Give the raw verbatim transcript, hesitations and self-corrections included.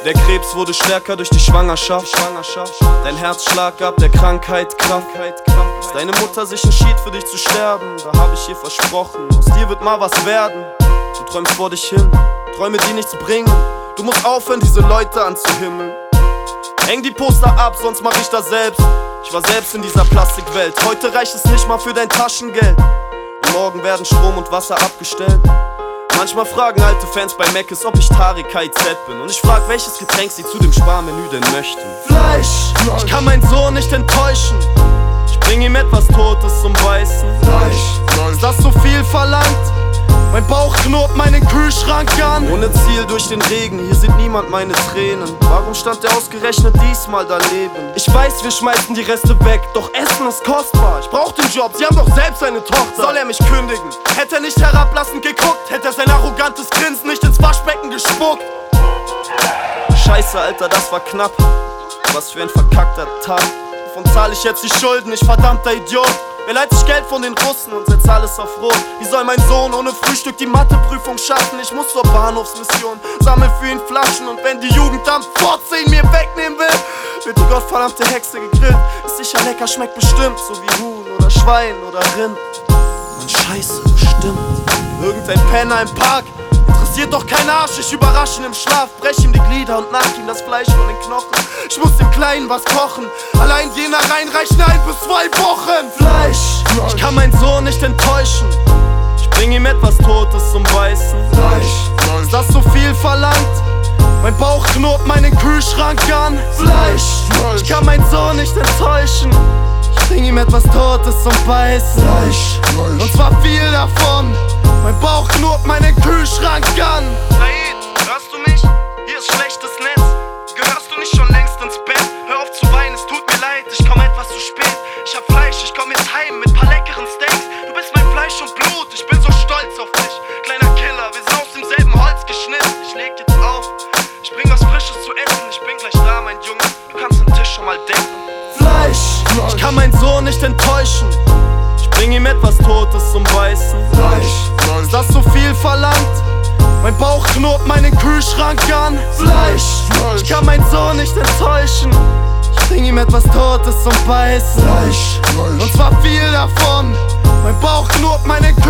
Der Krebs wurde stärker durch die Schwangerschaft. Dein Herzschlag gab der Krankheit Kraft. Dass deine Mutter sich entschied für dich zu sterben, da hab ich ihr versprochen, aus dir wird mal was werden. Du träumst vor dich hin, Träume, die nichts bringen. Du musst aufhören, diese Leute anzuhimmeln. Häng die Poster ab, sonst mach ich das selbst. Ich war selbst in dieser Plastikwelt. Heute reicht es nicht mal für dein Taschengeld. Und morgen werden Strom und Wasser abgestellt. Manchmal fragen alte Fans bei Mc's, ob ich Tariq K I Z bin. Und ich frag, welches Getränk sie zu dem Sparmenü denn möchten. Fleisch, ich kann meinen Sohn nicht enttäuschen. Ich bring ihm etwas Totes zum Beißen. Fleisch, ist das so viel verlangt? Mein Bauch knurrt meinen Kühlschrank an. Ohne Ziel durch den Regen, hier sieht niemand meine Tränen. Warum stand er ausgerechnet diesmal daneben? Ich weiß, wir schmeißen die Reste weg, doch Essen ist kostbar. Ich brauch den Job, sie haben doch selbst eine Tochter. Soll er mich kündigen? Hätte er nicht herablassend geguckt, hätte er sein arrogantes Grinsen nicht ins Waschbecken gespuckt. Scheiße, Alter, das war knapp. Was für ein verkackter Tag. Wovon zahl ich jetzt die Schulden, ich verdammter Idiot? Wer leiht sich Geld von den Russen und setzt alles auf Rot? Wie soll mein Sohn ohne Frühstück die Matheprüfung schaffen? Ich muss zur Bahnhofsmission, sammel für ihn Flaschen. Und wenn die Jugendamt Fotze ihn mir wegnehmen will, wird die gottverdammte Hexe gegrillt. Ist sicher lecker, schmeckt bestimmt, so wie Huhn oder Schwein oder Rind. Mann, Scheiße, bestimmt. Irgendein Penner im Park, interessiert doch kein Arsch. Ich überrasche ihn im Schlaf, brech ihm die Glieder und nack ihm das Fleisch von den Knochen. Ich muss dem Kleinen was kochen, allein jener rein reichen ein bis zwei Wochen. Fleisch, ich kann meinen Sohn nicht enttäuschen. Ich bring ihm etwas Totes zum Beißen. Fleisch, ist das so viel verlangt? Mein Bauch knurrt meinen Kühlschrank an. Fleisch, ich kann meinen Sohn nicht enttäuschen. Ich bring ihm etwas Totes zum Beißen. Fleisch, und zwar viel davon. Mein Bauch knurrt meinen Kühlschrank an. Said, hörst du mich? Hier ist schlechtes Netz. Gehörst du nicht schon längst ins Bett? Hör auf zu weinen, es tut mir leid, ich komm etwas zu spät. Ich hab Fleisch, ich komm jetzt heim mit paar leckeren Steaks. Du bist mein Fleisch und Blut, ich bin so stolz auf dich. Kleiner Killer, wir sind aus demselben Holz geschnitten. Ich leg jetzt auf, ich bring was Frisches zu essen. Ich bin gleich da, mein Junge, du kannst den Tisch schon mal decken. Fleisch, ich kann meinen Sohn nicht enttäuschen. Ich bring ihm etwas Totes zum Beißen. Fleisch, ist das so viel verlangt? Mein Bauch knurrt meinen Kühlschrank an. Fleisch, ich kann meinen Sohn nicht enttäuschen. Ich bring ihm etwas Totes zum Beißen. Fleisch, und zwar viel davon. Mein Bauch knurrt meinen